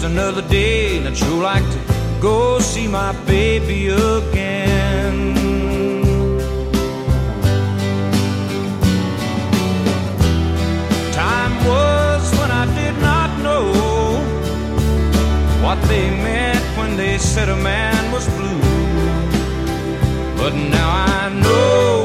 another day, and I'd sure like to go see my baby again. Time was when I did not know what they meant when they said a man was blue, but now I know